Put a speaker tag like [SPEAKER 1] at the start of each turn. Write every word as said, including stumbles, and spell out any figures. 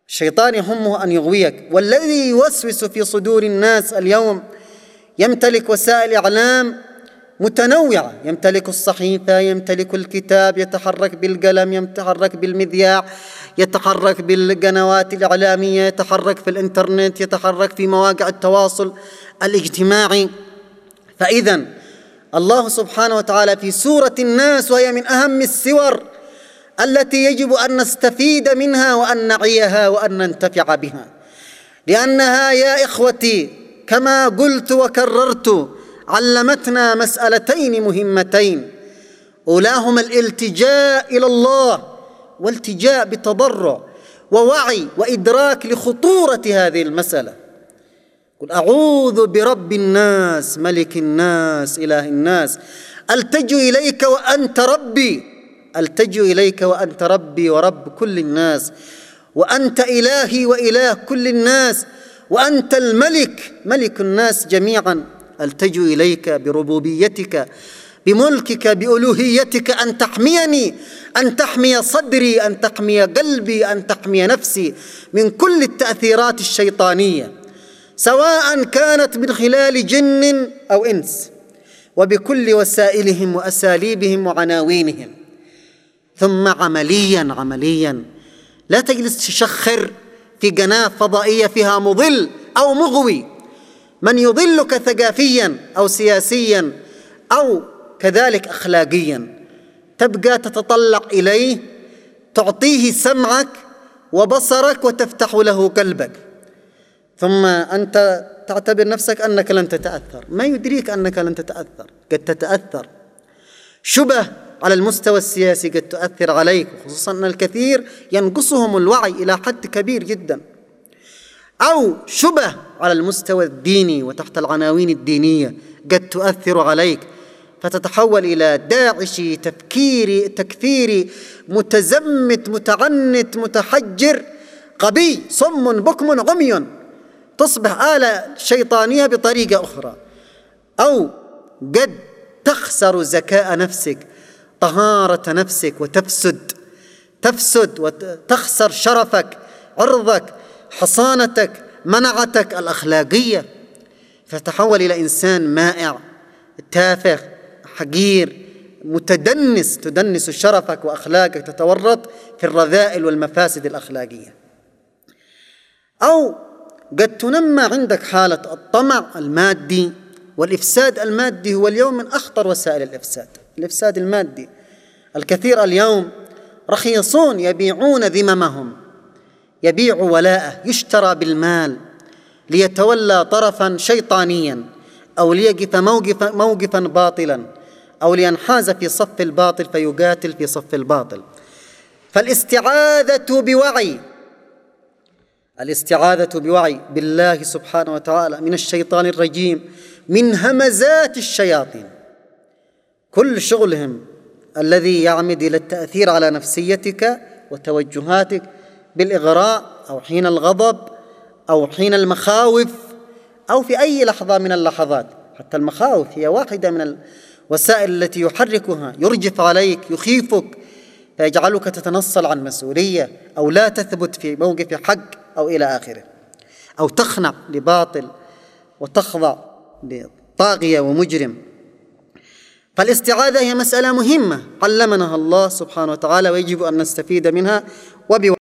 [SPEAKER 1] الشيطان يهمه أن يغويك، والذي يوسوس في صدور الناس اليوم يمتلك وسائل إعلام متنوعة، يمتلك الصحيفة، يمتلك الكتاب، يتحرك بالقلم، يتحرك بالمذياع، يتحرك بالقنوات الإعلامية، يتحرك في الإنترنت، يتحرك في مواقع التواصل الاجتماعي. فإذن الله سبحانه وتعالى في سورة الناس، وهي من أهم السور التي يجب أن نستفيد منها وأن نعيها وأن ننتفع بها، لأنها يا إخوتي كما قلت وكررت علمتنا مسألتين مهمتين، أولاهما الالتجاء إلى الله، والتجاء بتضرع ووعي وإدراك لخطورة هذه المسألة. قل أعوذ برب الناس ملك الناس إله الناس، ألتجئ إليك وأنت ربي، ألتجئ إليك وأنت ربي ورب كل الناس، وأنت إلهي وإله كل الناس، وأنت الملك ملك الناس جميعا، ألتجئ إليك بربوبيتك بملكك بألوهيتك أن تحميني، أن تحمي صدري، أن تحمي قلبي، أن تحمي نفسي من كل التأثيرات الشيطانية، سواء كانت من خلال جن أو إنس، وبكل وسائلهم وأساليبهم وعناوينهم. ثم عمليا عمليا لا تجلس تشخر في قناة فضائية فيها مضل أو مغوي، من يضلك ثقافيا أو سياسيا أو كذلك أخلاقيا، تبقى تتطلع إليه، تعطيه سمعك وبصرك وتفتح له قلبك، ثم أنت تعتبر نفسك أنك لن تتأثر. ما يدريك أنك لن تتأثر، قد تتأثر. شبه على المستوى السياسي قد تؤثر عليك، خصوصا أن الكثير ينقصهم الوعي إلى حد كبير جدا، أو شبه على المستوى الديني وتحت العناوين الدينية قد تؤثر عليك، فتتحول إلى داعشي تفكيري تكفيري متزمت متعنت متحجر غبي صم بكم عمي، تصبح آلة شيطانية بطريقة أخرى. أو قد تخسر ذكاء نفسك، طهارة نفسك، وتفسد تفسد وتخسر شرفك، عرضك، حصانتك، منعتك الأخلاقية، فتحول إلى إنسان مائع تافه حقير متدنس، تدنس شرفك وأخلاقك، تتورط في الرذائل والمفاسد الأخلاقية. أو قد تنمى عندك حالة الطمع المادي، والإفساد المادي هو اليوم من أخطر وسائل الإفساد، الإفساد المادي. الكثير اليوم رخيصون يبيعون ذممهم، يبيع ولاءه، يشترى بالمال ليتولى طرفا شيطانيا، أو ليقف موقفا, موقفا باطلا، أو لينحاز في صف الباطل فيقاتل في صف الباطل. فالاستعاذة بوعي الاستعاذة بوعي بالله سبحانه وتعالى من الشيطان الرجيم، من همزات الشياطين، كل شغلهم الذي يعمد إلى التأثير على نفسيتك وتوجهاتك بالإغراء، أو حين الغضب، أو حين المخاوف، أو في أي لحظة من اللحظات. حتى المخاوف هي واحدة من الوسائل التي يحركها، يرجف عليك، يخيفك، فيجعلك تتنصل عن مسؤولية، أو لا تثبت في موقف حق، أو إلى آخره، أو تخنع لباطل وتخضع لطاغية ومجرم. فالاستعاذة هي مسألة مهمة علمناها الله سبحانه وتعالى، ويجب أن نستفيد منها وبوعي.